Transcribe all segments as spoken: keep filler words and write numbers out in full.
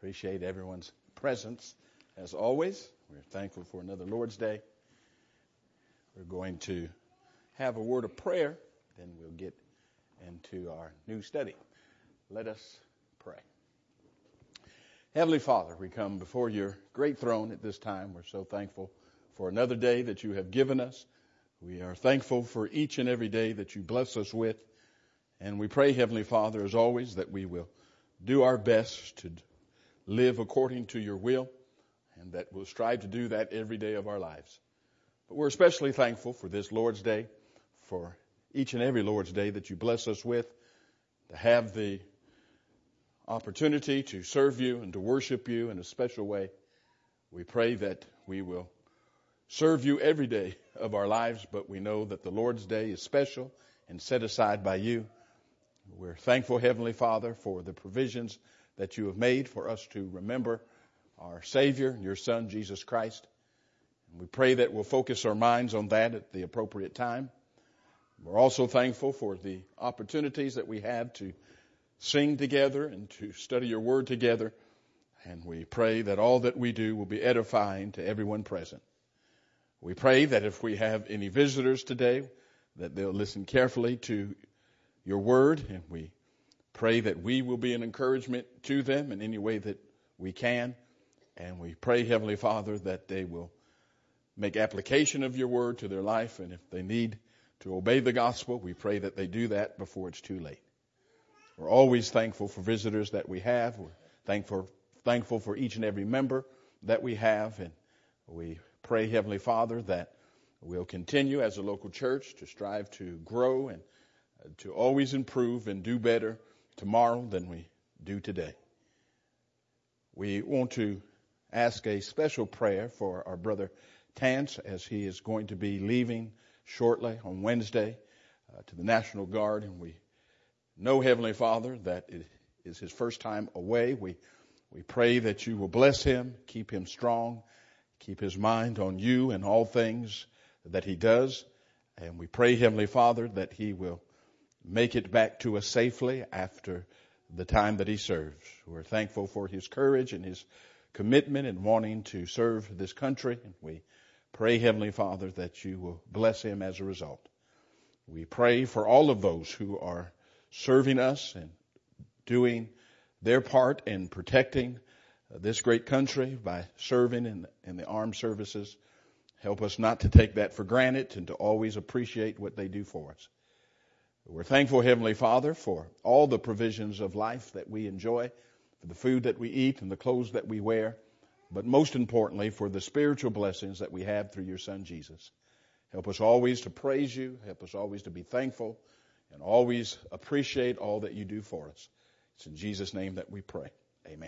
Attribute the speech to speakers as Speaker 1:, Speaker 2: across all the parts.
Speaker 1: Appreciate everyone's presence. As always, we're thankful for another Lord's Day. We're going to have a word of prayer, then we'll get into our new study. Let us pray. Heavenly Father, we come before your great throne at this time. We're so thankful for another day that you have given us. We are thankful for each and every day that you bless us with. And we pray, Heavenly Father, as always, that we will do our best to live according to your will, and that we'll strive to do that every day of our lives. But we're especially thankful for this Lord's Day, for each and every Lord's Day that you bless us with, to have the opportunity to serve you and to worship you in a special way. We pray that we will serve you every day of our lives, but we know that the Lord's Day is special and set aside by you. We're thankful, Heavenly Father, for the provisions that you have made for us to remember our Savior, your Son, Jesus Christ. And we pray that we'll focus our minds on that at the appropriate time. We're also thankful for the opportunities that we have to sing together and to study your word together. And we pray that all that we do will be edifying to everyone present. We pray that if we have any visitors today, that they'll listen carefully to your word, and we pray that we will be an encouragement to them in any way that we can. And we pray, Heavenly Father, that they will make application of your word to their life. And if they need to obey the gospel, we pray that they do that before it's too late. We're always thankful for visitors that we have. We're thankful, thankful for each and every member that we have. And we pray, Heavenly Father, that we'll continue as a local church to strive to grow and to always improve and do better tomorrow than we do today. We want to ask a special prayer for our brother Tance as he is going to be leaving shortly on Wednesday uh, to the National Guard. And we know, Heavenly Father, that it is his first time away. We, we pray that you will bless him, keep him strong, keep his mind on you and all things that he does. And we pray, Heavenly Father, that he will make it back to us safely after the time that he serves. We're thankful for his courage and his commitment in wanting to serve this country. And we pray, Heavenly Father, that you will bless him as a result. We pray for all of those who are serving us and doing their part in protecting this great country by serving in the, in the armed services. Help us not to take that for granted and to always appreciate what they do for us. We're thankful, Heavenly Father, for all the provisions of life that we enjoy, for the food that we eat and the clothes that we wear, but most importantly, for the spiritual blessings that we have through your Son, Jesus. Help us always to praise you. Help us always to be thankful and always appreciate all that you do for us. It's in Jesus' name that we pray. Amen. Amen.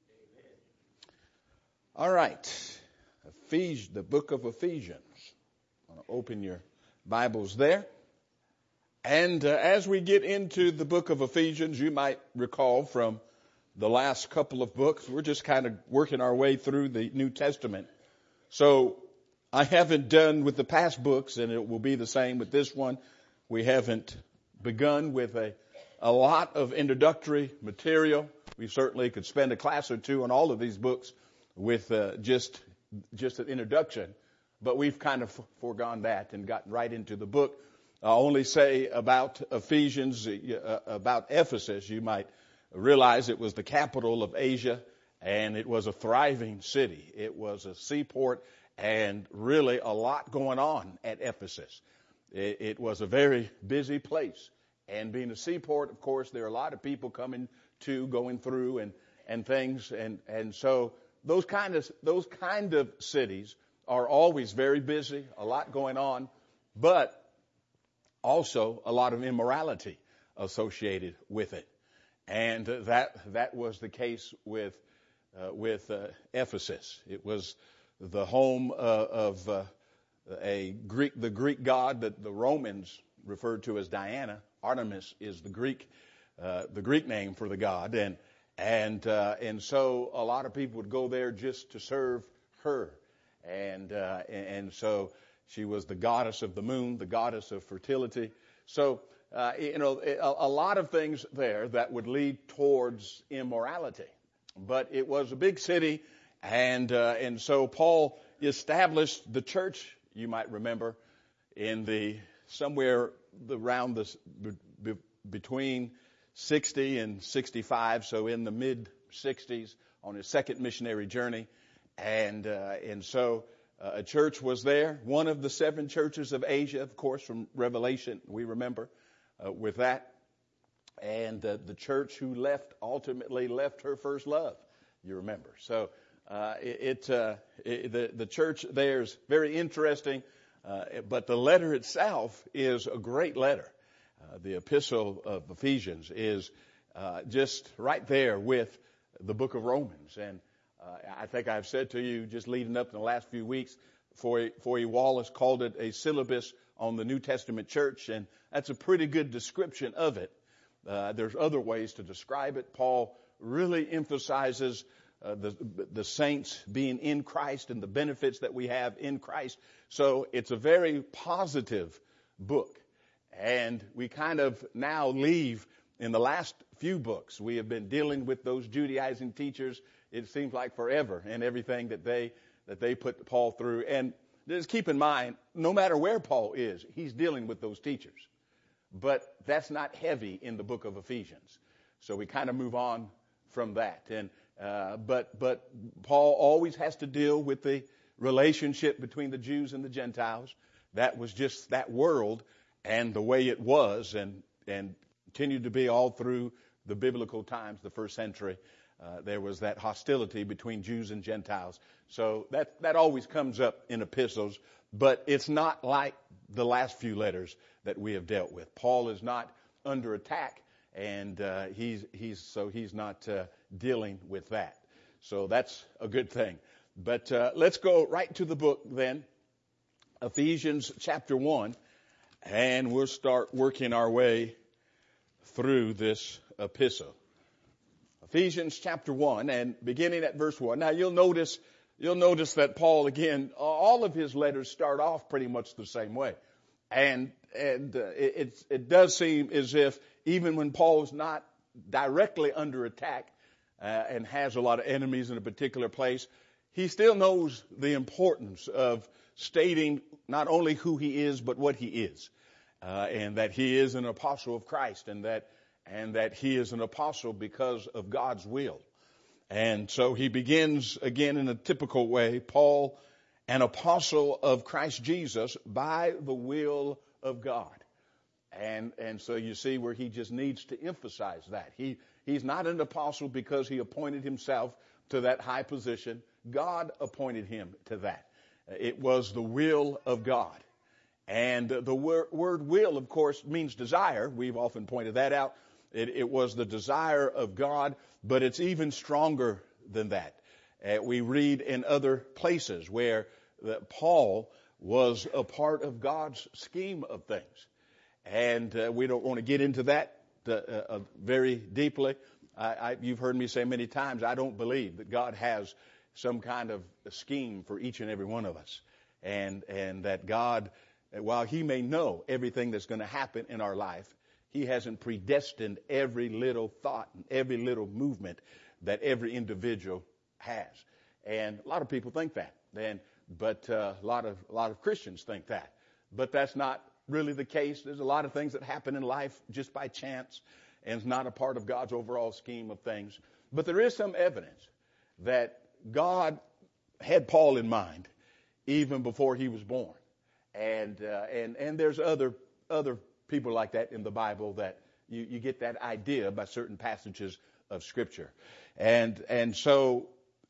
Speaker 1: All right. Ephes- the book of Ephesians. I'm going to open your Bibles there. And uh, as we get into the book of Ephesians, you might recall from the last couple of books, we're just kind of working our way through the New Testament. So I haven't done with the past books, and it will be the same with this one. We haven't begun with a, a lot of introductory material. We certainly could spend a class or two on all of these books with uh, just, just an introduction. But we've kind of foregone that and gotten right into the book. I'll only say about Ephesians, uh, about Ephesus, you might realize it was the capital of Asia, and it was a thriving city. It was a seaport, and really a lot going on at Ephesus. It, it was a very busy place. And being a seaport, of course, there are a lot of people coming to, going through, and, and things. And, and so those kind of, those kind of cities are always very busy, a lot going on, but also a lot of immorality associated with it. And uh, that that was the case with uh, with uh, Ephesus. It was the home uh, of uh, a Greek the Greek god that the Romans referred to as Diana. Artemis is the Greek uh, the Greek name for the god, and and uh, and so a lot of people would go there just to serve her, and uh, and so she was the goddess of the moon, the goddess of fertility. So, uh, you know, a, a lot of things there that would lead towards immorality. but it was a big city, and uh, and so Paul established the church. You might remember in the somewhere around the be, between sixty and sixty-five, so in the mid sixties, on his second missionary journey, and uh, and so uh, a church was there, one of the seven churches of Asia, of course, from Revelation, we remember uh, with that. And uh, the church who left, ultimately left her first love, you remember. So uh, it, it, uh, it the, the church there is very interesting, uh, but the letter itself is a great letter. Uh, the epistle of Ephesians is uh, just right there with the book of Romans. And uh, I think I've said to you just leading up in the last few weeks, Foy, Foy Wallace called it a syllabus on the New Testament church, and that's a pretty good description of it. Uh, there's other ways to describe it. Paul really emphasizes uh, the, the saints being in Christ and the benefits that we have in Christ. So it's a very positive book. And we kind of now leave in the last few books. We have been dealing with those Judaizing teachers. It seems like forever and everything that they, that they put Paul through. And just keep in mind, no matter where Paul is, he's dealing with those teachers. But that's not heavy in the book of Ephesians. So we kind of move on from that. And uh, but but Paul always has to deal with the relationship between the Jews and the Gentiles. That was just that world and the way it was and, and continued to be all through the biblical times, the first century. Uh, there was that hostility between Jews and Gentiles. So that, that always comes up in epistles. But it's not like the last few letters that we have dealt with. Paul is not under attack, and uh, he's he's so he's not uh, dealing with that. So that's a good thing. But uh, let's go right to the book then, Ephesians chapter one, and we'll start working our way through this epistle. Ephesians chapter one, and beginning at verse one. Now you'll notice. You'll notice that Paul, again, all of his letters start off pretty much the same way. And and uh, it, it does seem as if even when Paul is not directly under attack uh, and has a lot of enemies in a particular place, he still knows the importance of stating not only who he is, but what he is. Uh, and that he is an apostle of Christ, and that and that he is an apostle because of God's will. And so he begins again in a typical way, Paul, an apostle of Christ Jesus by the will of God. And and so you see where he just needs to emphasize that. He he's not an apostle because he appointed himself to that high position. God appointed him to that. It was the will of God. And the word, word will, of course, means desire. We've often pointed that out. It, it was the desire of God, but it's even stronger than that. Uh, we read in other places where that Paul was a part of God's scheme of things. And uh, we don't want to get into that uh, uh, very deeply. I, I, you've heard me say many times, I don't believe that God has some kind of a scheme for each and every one of us. And, and that God, while he may know everything that's going to happen in our life, he hasn't predestined every little thought and every little movement that every individual has. And a lot of people think that. And, but uh, a lot of a lot of Christians think that. But that's not really the case. There's a lot of things that happen in life just by chance and it's not a part of God's overall scheme of things. But there is some evidence that God had Paul in mind even before he was born. And uh, and and there's other other people like that in the Bible that you, you get that idea by certain passages of Scripture. And and so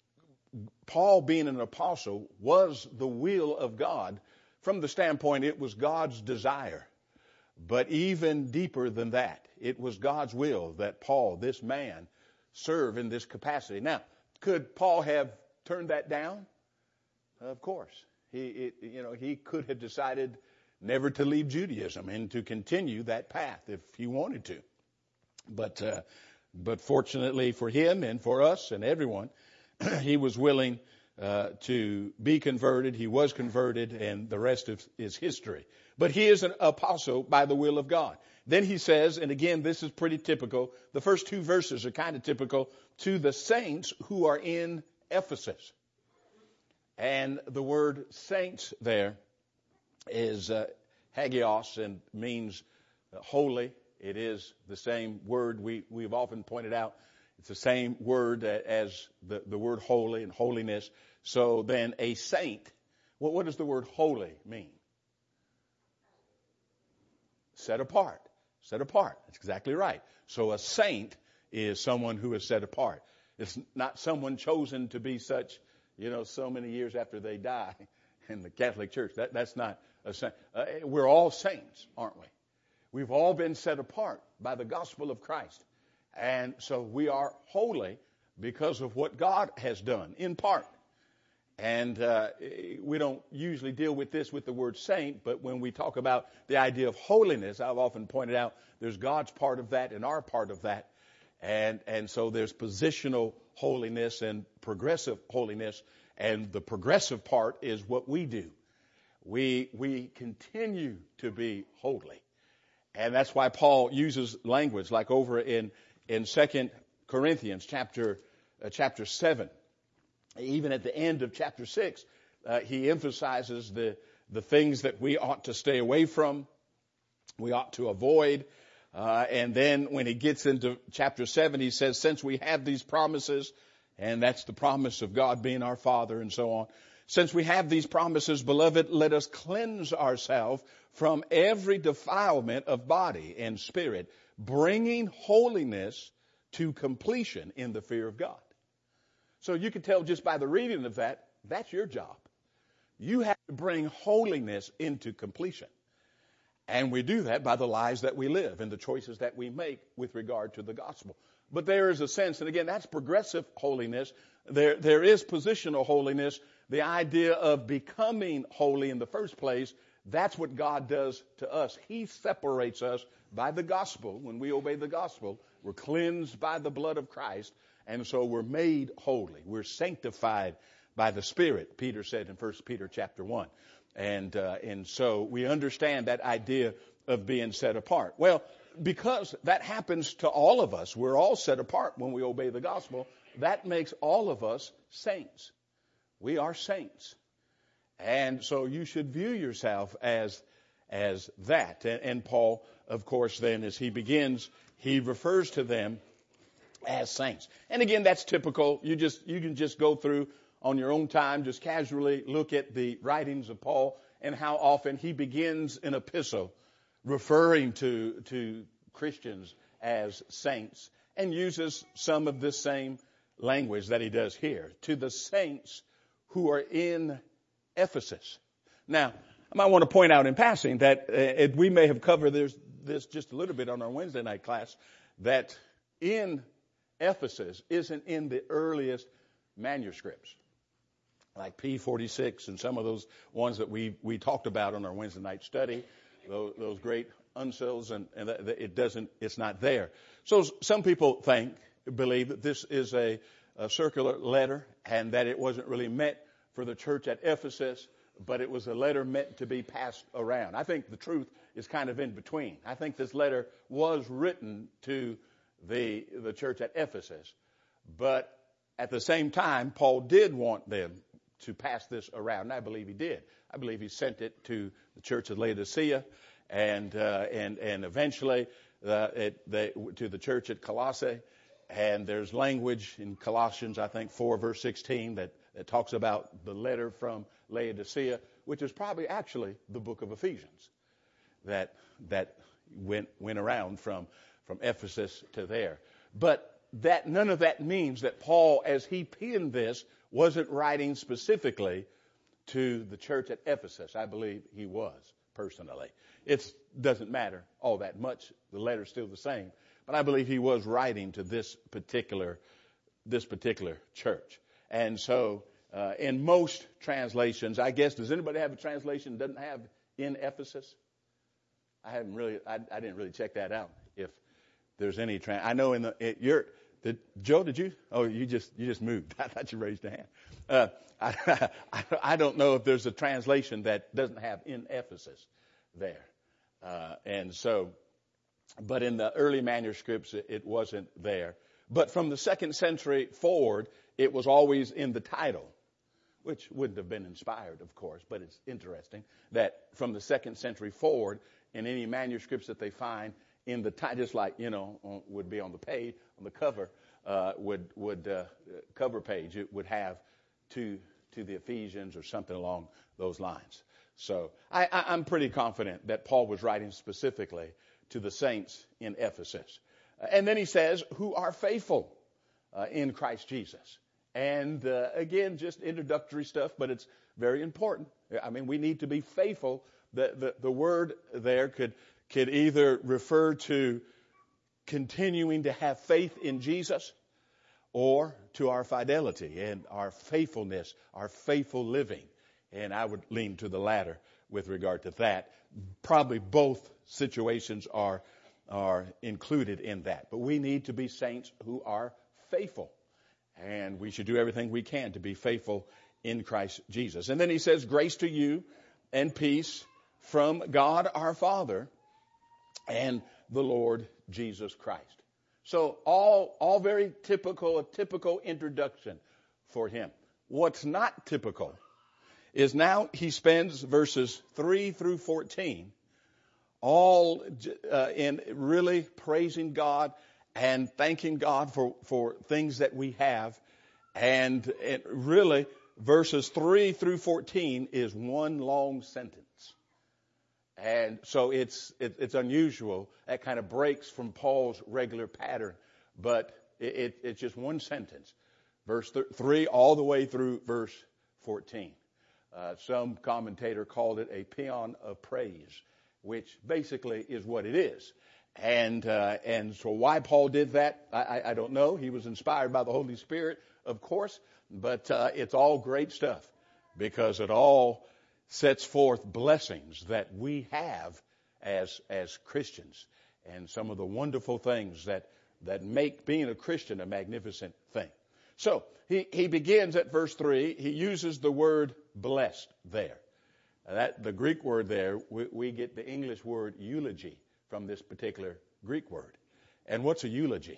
Speaker 1: Paul being an apostle was the will of God. From the standpoint, it was God's desire. But even deeper than that, it was God's will that Paul, this man, serve in this capacity. Now, could Paul have turned that down? Of course. He, it, you know, he could have decided never to leave Judaism and to continue that path if he wanted to. But, uh, but fortunately for him and for us and everyone, he was willing uh, to be converted. He was converted, and the rest of is history. But he is an apostle by the will of God. Then he says, and again, this is pretty typical. The first two verses are kind of typical, to the saints who are in Ephesus. And the word saints there is uh, hagios and means uh, holy. It is the same word we, we've often pointed out. It's the same word as the, the word holy and holiness. So then a saint, well, what does the word holy mean? Set apart. Set apart. That's exactly right. So a saint is someone who is set apart. It's not someone chosen to be such, you know, so many years after they die in the Catholic Church. That, that's not a saint. Uh, we're all saints, aren't we? We've all been set apart by the gospel of Christ. And so we are holy because of what God has done, in part. And uh, we don't usually deal with this with the word saint, but when we talk about the idea of holiness, I've often pointed out there's God's part of that and our part of that. And and so there's positional holiness and progressive holiness. And the progressive part is what we do. We we continue to be holy. And that's why Paul uses language like over in in Second Corinthians chapter uh, chapter seven. Even at the end of chapter six, uh, he emphasizes the the things that we ought to stay away from, we ought to avoid. Uh, and then when he gets into chapter seven, he says, since we have these promises, and that's the promise of God being our Father and so on. Since we have these promises, beloved, let us cleanse ourselves from every defilement of body and spirit, bringing holiness to completion in the fear of God. So you can tell just by the reading of that, that's your job. You have to bring holiness into completion. And we do that by the lives that we live and the choices that we make with regard to the gospel. But there is a sense, and again, that's progressive holiness. There, there is positional holiness. The idea of becoming holy in the first place, that's what God does to us. He separates us by the gospel. When we obey the gospel, we're cleansed by the blood of Christ. And so we're made holy. We're sanctified by the Spirit, Peter said in First Peter chapter one. And uh, and so we understand that idea of being set apart. Well, because that happens to all of us, we're all set apart when we obey the gospel, that makes all of us saints. We are saints. And so you should view yourself as as that. And, and Paul, of course, then as he begins, he refers to them as saints. And again, that's typical. You just you can just go through on your own time, just casually look at the writings of Paul and how often he begins an epistle referring to to Christians as saints and uses some of this same language that he does here. To the saints who are in Ephesus. Now, I might want to point out in passing that uh, we may have covered this, this just a little bit on our Wednesday night class, that in Ephesus isn't in the earliest manuscripts, like P forty-six and some of those ones that we we talked about on our Wednesday night study, those, those great uncils, and, and it doesn't, it's not there. So some people think, believe that this is a, a circular letter and that it wasn't really meant for the church at Ephesus, but it was a letter meant to be passed around. I think the truth is kind of in between. I think this letter was written to the the church at Ephesus, but at the same time, Paul did want them to pass this around, and I believe he did. I believe he sent it to the church of Laodicea, and uh, and and eventually uh, it, they, to the church at Colossae. And there's language in Colossians, I think, four verse sixteen that, that talks about the letter from Laodicea, which is probably actually the book of Ephesians that that went went around from from Ephesus to there. But that none of that means that Paul, as he penned this, wasn't writing specifically to the church at Ephesus. I believe he was, personally. It doesn't matter all that much. The letter's still the same. But I believe he was writing to this particular this particular church. And so uh, in most translations, I guess, does anybody have a translation that doesn't have in Ephesus? I haven't really, I, I didn't really check that out. If there's any, trans, I know in the, it, you're, did, Joe, did you? Oh, you just, you just moved. I thought you raised a hand. Uh, I, I, I don't know if there's a translation that doesn't have in Ephesus. there. Uh, and so, but in the early manuscripts, it, it wasn't there. But from the second century forward, it was always in the title, which wouldn't have been inspired, of course, but it's interesting that from the second century forward, in any manuscripts that they find in the title, just like, you know, on, would be on the page, on the cover, uh, would, would, uh, cover page, it would have to, to the Ephesians or something along those lines. So I, I, I'm pretty confident that Paul was writing specifically to the saints in Ephesus. And then he says, who are faithful uh, in Christ Jesus. And uh, again, just introductory stuff, but it's very important. I mean, we need to be faithful. The, the, the word there could, could either refer to continuing to have faith in Jesus or to our fidelity and our faithfulness, our faithful living. And I would lean to the latter with regard to that. Probably both situations are, are included in that. But we need to be saints who are faithful. And we should do everything we can to be faithful in Christ Jesus. And then he says, grace to you and peace from God our Father and the Lord Jesus Christ. So all, all very typical, a typical introduction for him. What's not typical is now he spends verses three through fourteen all uh, in really praising God and thanking God for, for things that we have. And, and really, verses three through fourteen is one long sentence. And so it's, it, it's unusual. That kind of breaks from Paul's regular pattern. But it, it, it's just one sentence. Verse th- three all the way through verse fourteen. Uh, some commentator called it a paean of praise, which basically is what it is. And uh, and so why Paul did that, I, I, I don't know. He was inspired by the Holy Spirit, of course, but uh, it's all great stuff because it all sets forth blessings that we have as as Christians and some of the wonderful things that that make being a Christian a magnificent thing. So he, he begins at verse three. He uses the word blessed there. That the Greek word there, we, we get the English word eulogy from this particular Greek word. And what's a eulogy?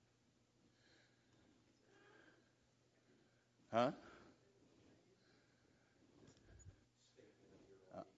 Speaker 1: Huh? Uh,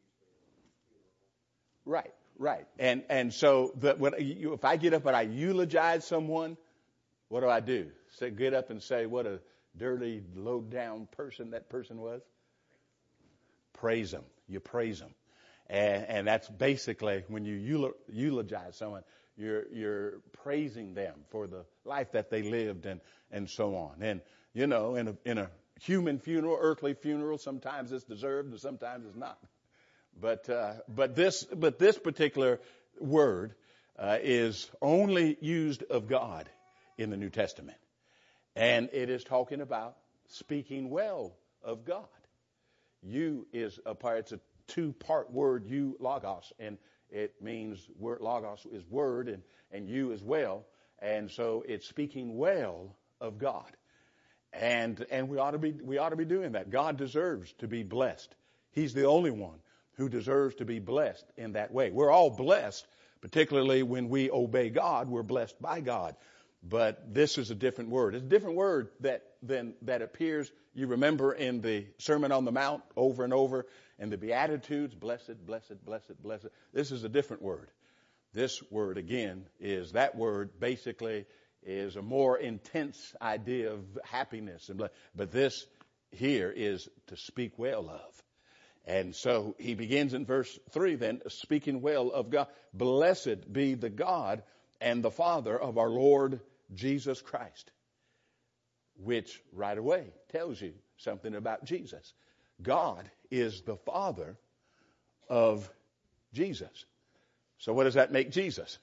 Speaker 1: right, right. And and so the, when you, if I get up and I eulogize someone, what do I do? Say, get up and say what a dirty, low-down person that person was? Praise them. You praise them. And, and that's basically when you eulogize someone, you're, you're praising them for the life that they lived and, and so on. And, you know, in a, in a human funeral, earthly funeral, sometimes it's deserved and sometimes it's not. But, uh, but this, but this particular word, uh, is only used of God in the New Testament. And it is talking about speaking well of God. You is a part, it's a two-part word, you, logos, and it means word, logos is word, and, and you as well. And so it's speaking well of God. And and we ought to be we ought to be doing that. God deserves to be blessed. He's the only one who deserves to be blessed in that way. We're all blessed, particularly when we obey God, we're blessed by God. But this is a different word. It's a different word that than that appears, you remember, in the Sermon on the Mount over and over, and the Beatitudes, blessed, blessed, blessed, blessed. This is a different word. This word, again, is that word basically is a more intense idea of happiness. and But this here is to speak well of. And so he begins in verse three then, speaking well of God. Blessed be the God and the Father of our Lord Jesus Christ, which right away tells you something about Jesus. God is the Father of Jesus. So what does that make Jesus?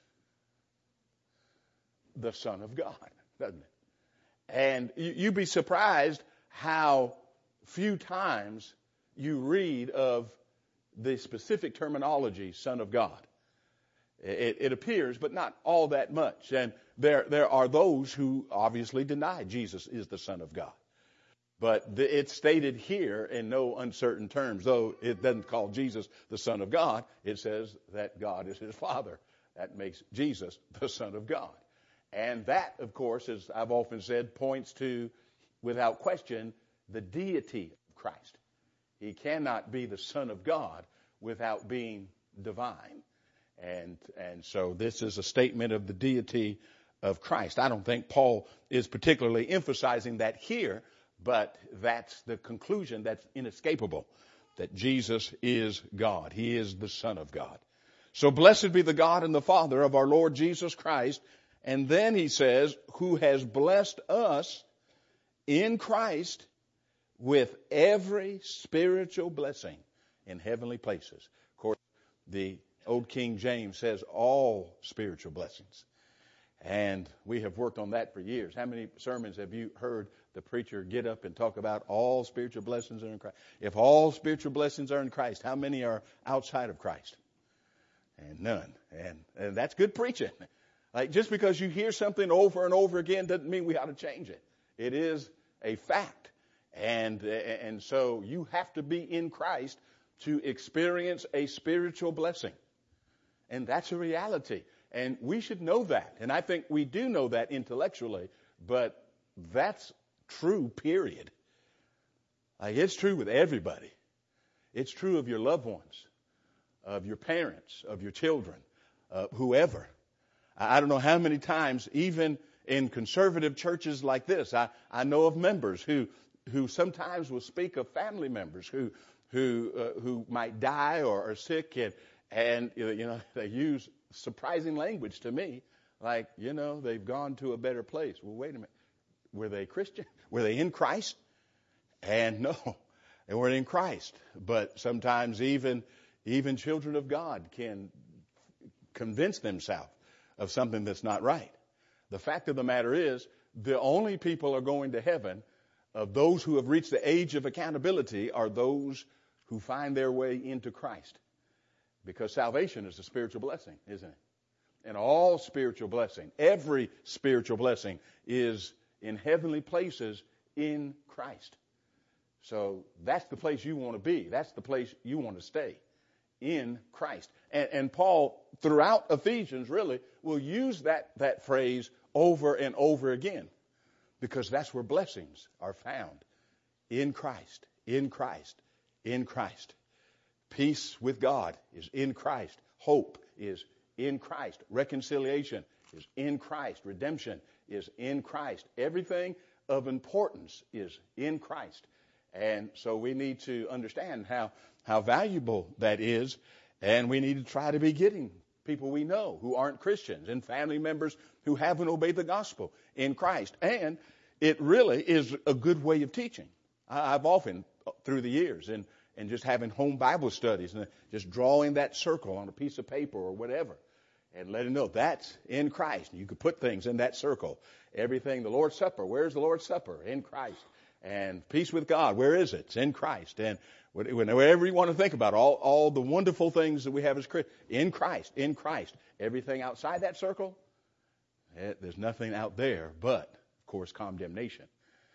Speaker 1: The Son of God, doesn't it? And you, you'd be surprised how few times you read of the specific terminology, Son of God. It, it appears, but not all that much. And there, there are those who obviously deny Jesus is the Son of God. But the, it's stated here in no uncertain terms, though it doesn't call Jesus the Son of God. It says that God is his Father. That makes Jesus the Son of God. And that, of course, as I've often said, points to, without question, the deity of Christ. He cannot be the Son of God without being divine. And, and so this is a statement of the deity of Christ. I don't think Paul is particularly emphasizing that here, but that's the conclusion that's inescapable, that Jesus is God. He is the Son of God. So blessed be the God and the Father of our Lord Jesus Christ. And then he says, who has blessed us in Christ with every spiritual blessing in heavenly places. Of course, the Old King James says all spiritual blessings. And we have worked on that for years. How many sermons have you heard the preacher get up and talk about all spiritual blessings are in Christ? If all spiritual blessings are in Christ, how many are outside of Christ? And none. And, and that's good preaching. Like, just because you hear something over and over again doesn't mean we ought to change it. It is a fact. And, and so you have to be in Christ to experience a spiritual blessing. And that's a reality. And we should know that. And I think we do know that intellectually, but that's true, period. Like, it's true with everybody. It's true of your loved ones, of your parents, of your children, uh, whoever. I don't know how many times, even in conservative churches like this, I, I know of members who who sometimes will speak of family members who who uh, who might die or are sick, and and you know they use surprising language to me, like, you know, they've gone to a better place. Well, wait a minute, were they Christian? Were they in Christ? And no, they weren't in Christ. But sometimes even even children of God can convince themselves of something that's not right. The fact of the matter is, the only people are going to heaven of those who have reached the age of accountability are those who find their way into Christ. Because salvation is a spiritual blessing, isn't it? And all spiritual blessing, every spiritual blessing is in heavenly places in Christ. So that's the place you want to be. That's the place you want to stay, in Christ. And, and Paul, throughout Ephesians, really, will use that, that phrase over and over again, because that's where blessings are found. In Christ, in Christ, in Christ. Peace with God is in Christ. Hope is in Christ. Reconciliation is in Christ. Redemption is in Christ. Everything of importance is in Christ. And so we need to understand how, how valuable that is. And we need to try to be getting people we know who aren't Christians and family members who haven't obeyed the gospel in Christ. And it really is a good way of teaching. I've often, through the years, and, and just having home Bible studies and just drawing that circle on a piece of paper or whatever and letting them know that's in Christ. You could put things in that circle. Everything, the Lord's Supper, where's the Lord's Supper? In Christ. And peace with God, where is it? It's in Christ. And whenever you want to think about all, all the wonderful things that we have as Christians, in Christ, in Christ. Everything outside that circle, it, there's nothing out there but, of course, condemnation.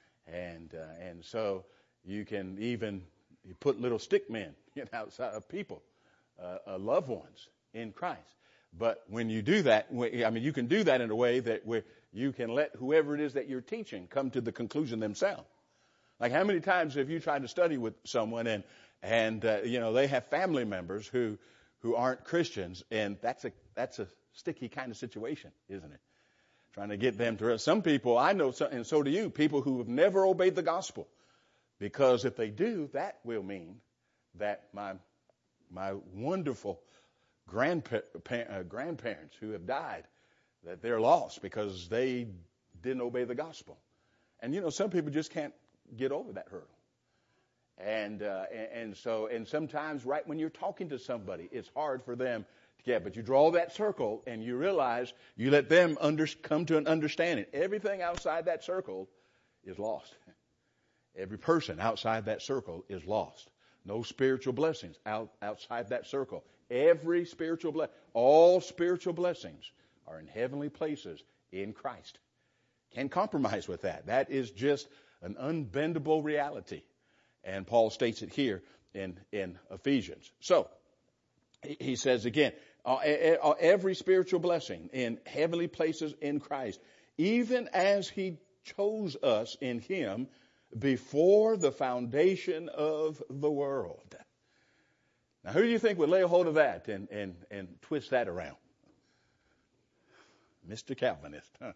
Speaker 1: And uh, and so you can even you put little stick men you know, outside of people, uh, uh, loved ones in Christ. But when you do that, I mean, you can do that in a way that where you can let whoever it is that you're teaching come to the conclusion themselves. Like, how many times have you tried to study with someone and, and uh, you know, they have family members who who aren't Christians, and that's a that's a sticky kind of situation, isn't it? Trying to get them to, some people, I know, and so do you, people who have never obeyed the gospel. Because if they do, that will mean that my my wonderful grandpa, uh, grandparents who have died, that they're lost because they didn't obey the gospel. And, you know, some people just can't get over that hurdle. And, uh, and and so and sometimes right when you're talking to somebody, it's hard for them to get. But you draw that circle and you realize you let them under, come to an understanding. Everything outside that circle is lost. Every person outside that circle is lost. No spiritual blessings out, outside that circle. Every spiritual blessing, all spiritual blessings are in heavenly places in Christ. Can't compromise with that. That is just an unbendable reality. And Paul states it here in, in Ephesians. So, he says again, uh, every spiritual blessing in heavenly places in Christ, even as he chose us in him before the foundation of the world. Now, who do you think would lay a hold of that and, and, and twist that around? Mister Calvinist, huh?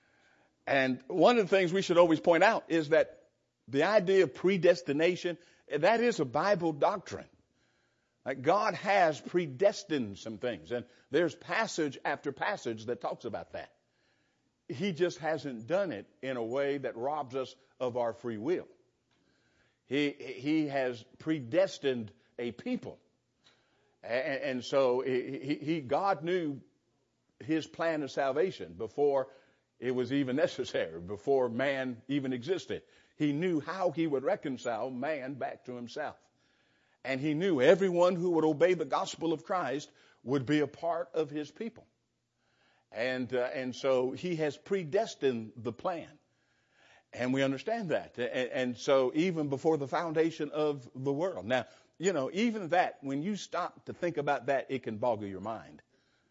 Speaker 1: And one of the things we should always point out is that the idea of predestination, that is a Bible doctrine. Like God has predestined some things, and there's passage after passage that talks about that. He just hasn't done it in a way that robs us of our free will. He, he has predestined a people. And, and so he, he, God knew his plan of salvation before it was even necessary, before man even existed. He knew how he would reconcile man back to himself. And he knew everyone who would obey the gospel of Christ would be a part of his people. And uh, and so he has predestined the plan. And we understand that. And, and so even before the foundation of the world. Now, you know, even that, when you stop to think about that, it can boggle your mind.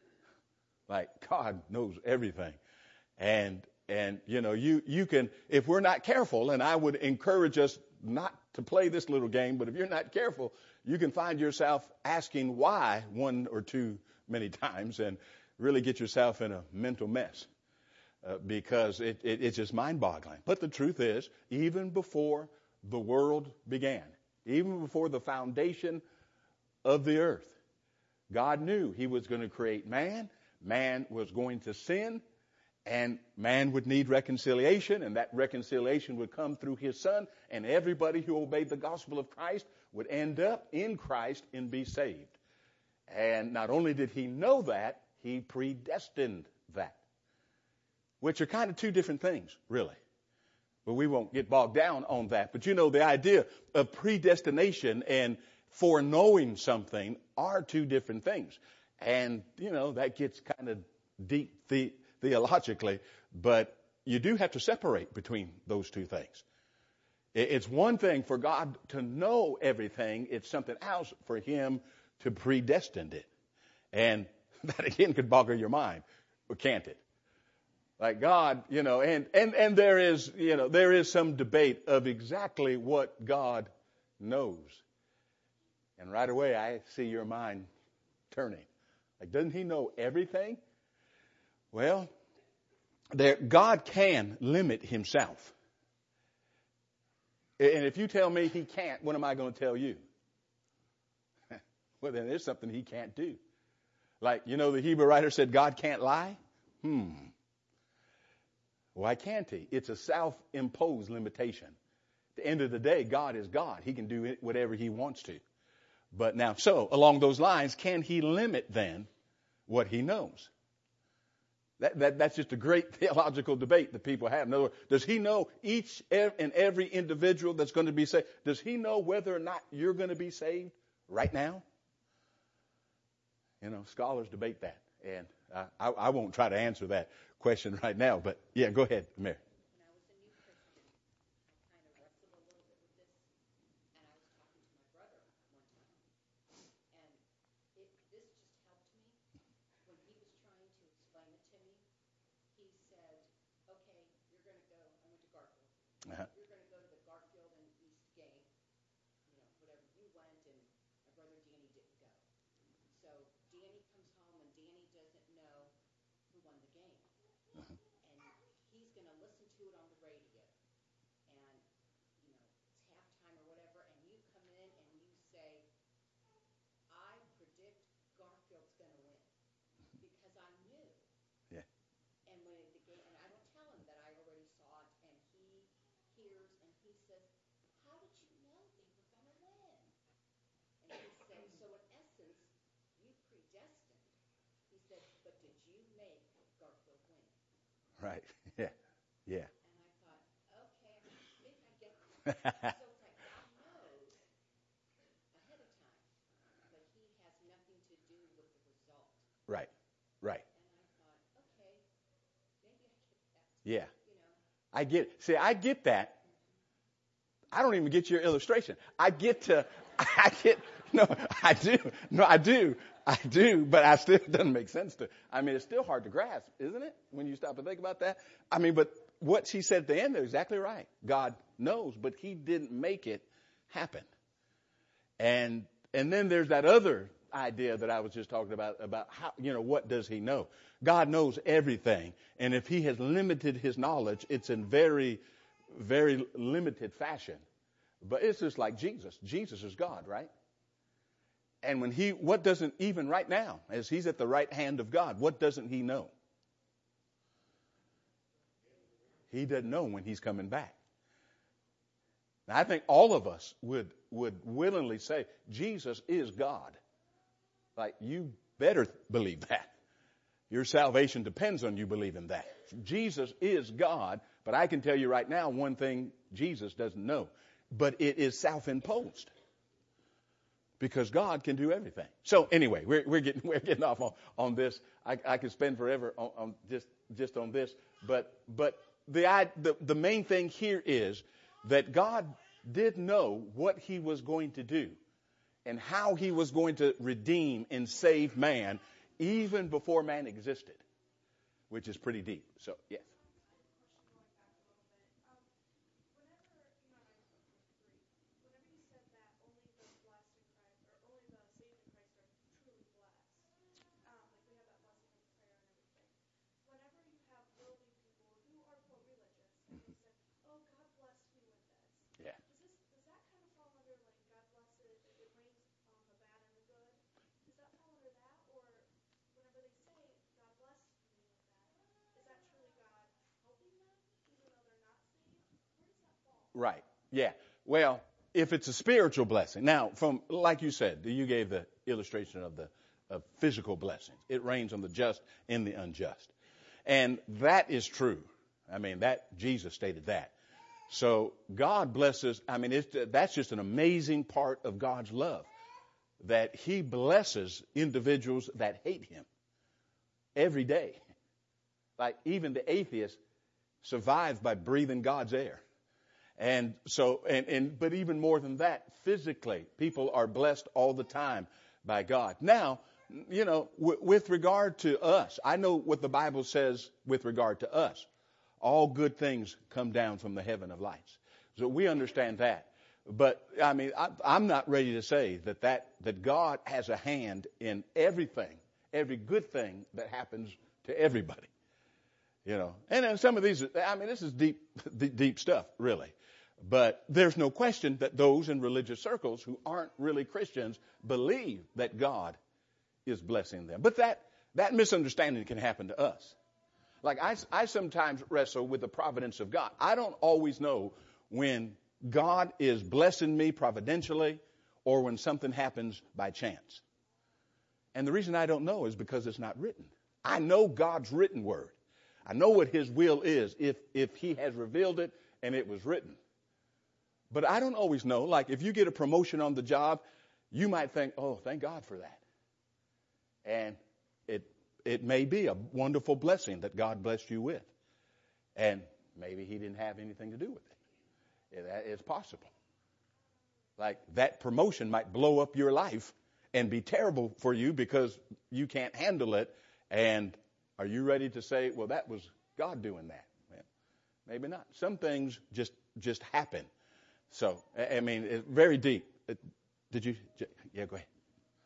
Speaker 1: Like, God knows everything. And, and you know, you, you can, if we're not careful, and I would encourage us not to play this little game, but if you're not careful, you can find yourself asking why one or two many times and really get yourself in a mental mess uh, because it, it, it's just mind-boggling. But the truth is, even before the world began, even before the foundation of the earth, God knew he was going to create man. Man was going to sin, and man would need reconciliation, and that reconciliation would come through his son, and everybody who obeyed the gospel of Christ would end up in Christ and be saved. And not only did he know that, he predestined that, which are kind of two different things, really. But we won't get bogged down on that. But you know, the idea of predestination and foreknowing something are two different things. And, you know, that gets kind of deep the, theologically, but you do have to separate between those two things. It's one thing for God to know everything. It's something else for him to predestine it. And that, again, could boggle your mind, can't it? Like God, you know, and, and, and there is, you know, there is some debate of exactly what God knows. And right away, I see your mind turning. Like, doesn't he know everything? Well, there, God can limit himself. And if you tell me he can't, what am I going to tell you? Well, then there's something he can't do. Like, you know, the Hebrew writer said God can't lie. Hmm. Why can't he? It's a self-imposed limitation. At the end of the day, God is God. He can do whatever he wants to. But now, so along those lines, can he limit then what he knows? That, that, that's just a great theological debate that people have. In other words, does he know each and every individual that's going to be saved? Does he know whether or not you're going to be saved right now? You know, scholars debate that. And uh, I, I won't try to answer that question right now. But, yeah, go ahead, Mary. Uh-huh.
Speaker 2: You're going to go to the Garfield and East game, you know, whatever you went, and my brother Danny didn't go. So Danny comes home, and Danny doesn't know who won the game.
Speaker 1: Uh-huh.
Speaker 2: And he's going to listen to it on the radio. And, you know, it's halftime or whatever, and you come in and you say, I predict Garfield's going to win because I knew.
Speaker 1: Yeah.
Speaker 2: And when the game, and I don't tell him that I already saw it, and he hears and he says, how did you know they were going to win? And he said, so in essence, you predestined. He said, but did you make Garfield win?
Speaker 1: Right. Yeah. Yeah.
Speaker 2: And I thought, okay, I think I get that. So it's like God knows ahead of time, but he has nothing to do with the result.
Speaker 1: Right. Right.
Speaker 2: And I thought, okay, maybe I get that.
Speaker 1: Yeah.
Speaker 2: You know.
Speaker 1: I get it. See, I get that. I don't even get your illustration. I get to, I get, no, I do. No, I do. I do, but I still, it doesn't make sense to, I mean, it's still hard to grasp, isn't it? When you stop and think about that. I mean, but what she said at the end, they're exactly right. God knows, but he didn't make it happen. And, and then there's that other idea that I was just talking about, about how, you know, what does he know? God knows everything. And if he has limited his knowledge, it's in very, very limited fashion. But it's just like Jesus. Jesus is God, right? And when he, what doesn't, even right now, as he's at the right hand of God, what doesn't he know? He doesn't know when he's coming back. Now, I think all of us would, would willingly say, Jesus is God. Like, you better believe that. Your salvation depends on you believing that. Jesus is God, but I can tell you right now one thing Jesus doesn't know. But it is self-imposed. Because God can do everything. So anyway, we're, we're getting we're getting off on, on this. I, I could spend forever on, on just just on this, but but the, I, the the main thing here is that God did know what he was going to do and how he was going to redeem and save man even before man existed, which is pretty deep. So yes. Right. Yeah. Well, if it's a spiritual blessing. Now, from, like you said, you gave the illustration of the of physical blessings. It rains on the just and the unjust. And that is true. I mean, that, Jesus stated that. So God blesses, I mean, it's, that's just an amazing part of God's love. That he blesses individuals that hate him every day. Like even the atheist survives by breathing God's air. And so, and, and, but even more than that, physically, people are blessed all the time by God. Now, you know, w- with regard to us, I know what the Bible says with regard to us. All good things come down from the heaven of lights. So we understand that. But, I mean, I, I'm not ready to say that, that, that God has a hand in everything, every good thing that happens to everybody. You know, and then some of these, I mean, this is deep, deep, deep stuff, really. But there's no question that those in religious circles who aren't really Christians believe that God is blessing them. But that, that misunderstanding can happen to us. Like I, I sometimes wrestle with the providence of God. I don't always know when God is blessing me providentially or when something happens by chance. And the reason I don't know is because it's not written. I know God's written word. I know what his will is if, if he has revealed it and it was written. But I don't always know. Like if you get a promotion on the job, you might think, oh, thank God for that. And it it may be a wonderful blessing that God blessed you with. And maybe he didn't have anything to do with it. It's possible. Like that promotion might blow up your life and be terrible for you because you can't handle it. And are you ready to say, well, that was God doing that? Well, maybe not. Some things just just happen. So, I mean, it's very deep. Did you? Yeah, go ahead.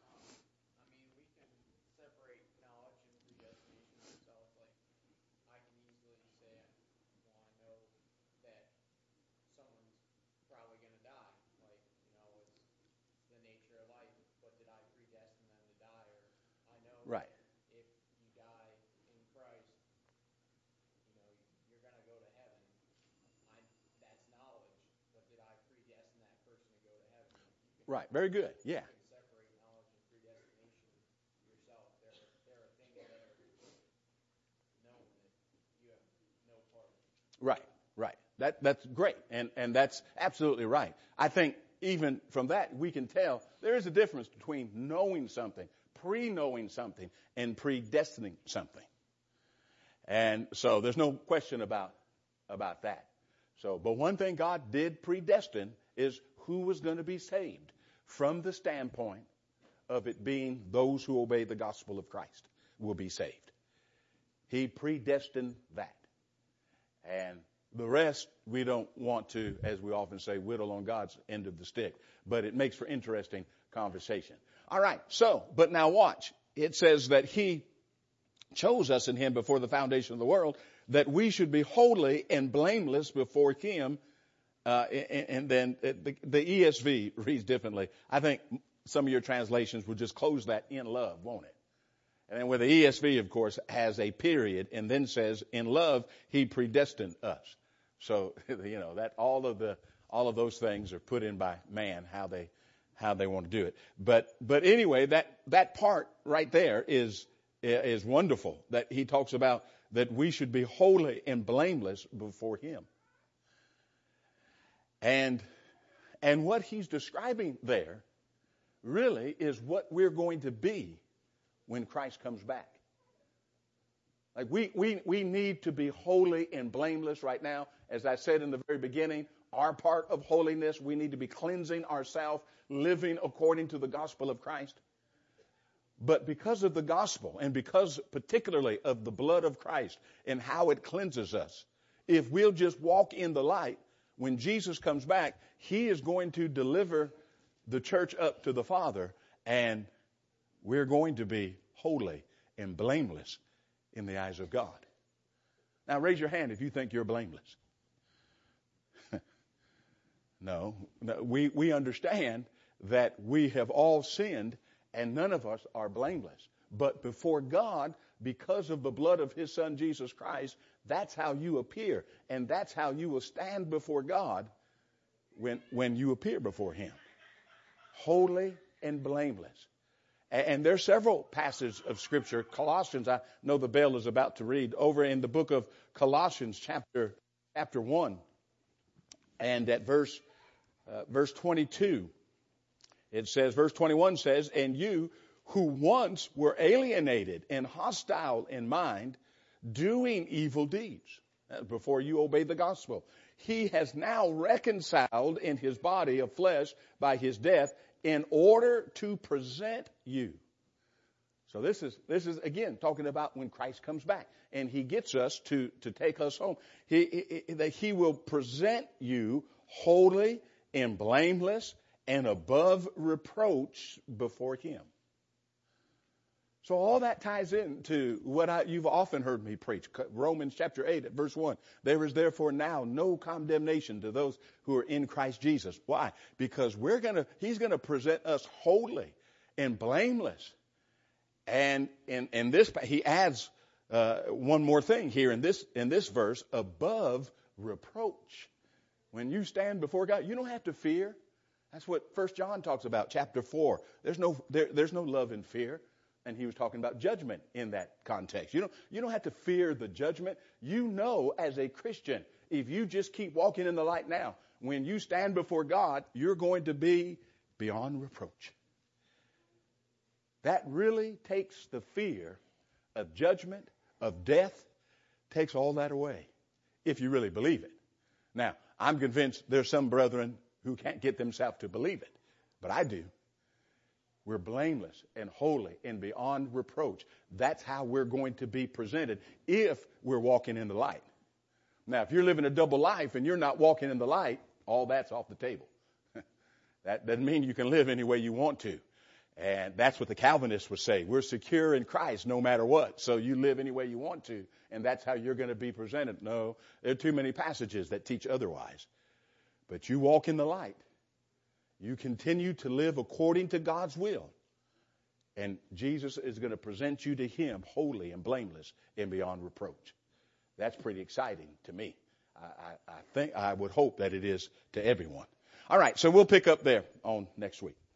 Speaker 3: I mean, we can separate knowledge and predestination itself. Like, I can easily say, well, I know that someone's probably going to die. Like, you know, it's the nature of life. But did I predestine them to die? Or I know
Speaker 1: right.
Speaker 3: that if you die in Christ, you know, you're going to go to heaven. I, that's knowledge. But did I predestine that person to go to heaven?
Speaker 1: Right. Very good. Yeah.
Speaker 3: You can separate knowledge and predestination yourself. There are, there are things that are known that you have no part in.
Speaker 1: Right. Right. That that's great. And and that's absolutely right. I think even from that we can tell there is a difference between knowing something, pre-knowing something, and predestining something. And so there's no question about about that. So, but one thing God did predestine is who was going to be saved from the standpoint of it being those who obey the gospel of Christ will be saved. He predestined that. And the rest, we don't want to, as we often say, whittle on God's end of the stick. But it makes for interesting conversation. All right, so, but now watch. It says that he chose us in him before the foundation of the world, that we should be holy and blameless before him. Uh, and, and then the, the E S V reads differently. I think some of your translations will just close that in love, won't it? And then with the E S V, of course, has a period and then says, in love, he predestined us. So, you know, that all of the, all of those things are put in by man, how they, how they want to do it. But, but anyway, that, that part right there is, is wonderful, that he talks about that we should be holy and blameless before him. And, and what he's describing there really is what we're going to be when Christ comes back. Like we, we, we need to be holy and blameless right now. As I said in the very beginning, our part of holiness, we need to be cleansing ourselves, living according to the gospel of Christ. But because of the gospel and because particularly of the blood of Christ and how it cleanses us, if we'll just walk in the light, when Jesus comes back, he is going to deliver the church up to the Father, and we're going to be holy and blameless in the eyes of God. Now raise your hand if you think you're blameless. no, no we, we understand that we have all sinned and none of us are blameless. But before God, because of the blood of his son Jesus Christ, that's how you appear. And that's how you will stand before God when, when you appear before him. Holy and blameless. And, and there are several passages of Scripture. Colossians, I know the bell is about to read. Over in the book of Colossians, chapter chapter one, and at verse uh, verse twenty-two, it says, verse twenty-one says, and you who once were alienated and hostile in mind, doing evil deeds, before you obeyed the gospel, he has now reconciled in his body of flesh by his death in order to present you. So this is, this is again, talking about when Christ comes back and he gets us to, to take us home. He, he, he will present you holy and blameless and above reproach before him. So all that ties into what I, you've often heard me preach. Romans chapter eight at verse one. There is therefore now no condemnation to those who are in Christ Jesus. Why? Because we're gonna, he's gonna present us holy and blameless. And in, in this, he adds uh, one more thing here in this in this verse: above reproach. When you stand before God, you don't have to fear. That's what First John talks about, chapter four. There's no there, there's no love in fear. And he was talking about judgment in that context. You don't, you don't have to fear the judgment. You know, as a Christian, if you just keep walking in the light now, when you stand before God, you're going to be beyond reproach. That really takes the fear of judgment, of death, takes all that away, if you really believe it. Now, I'm convinced there's some brethren who can't get themselves to believe it, but I do. We're blameless and holy and beyond reproach. That's how we're going to be presented if we're walking in the light. Now, if you're living a double life and you're not walking in the light, all that's off the table. That doesn't mean you can live any way you want to. And that's what the Calvinists would say. We're secure in Christ no matter what. So you live any way you want to, and that's how you're going to be presented. No, there are too many passages that teach otherwise. But you walk in the light. You continue to live according to God's will. And Jesus is going to present you to him holy and blameless and beyond reproach. That's pretty exciting to me. I, I, I think, I would hope that it is to everyone. All right, so we'll pick up there on next week.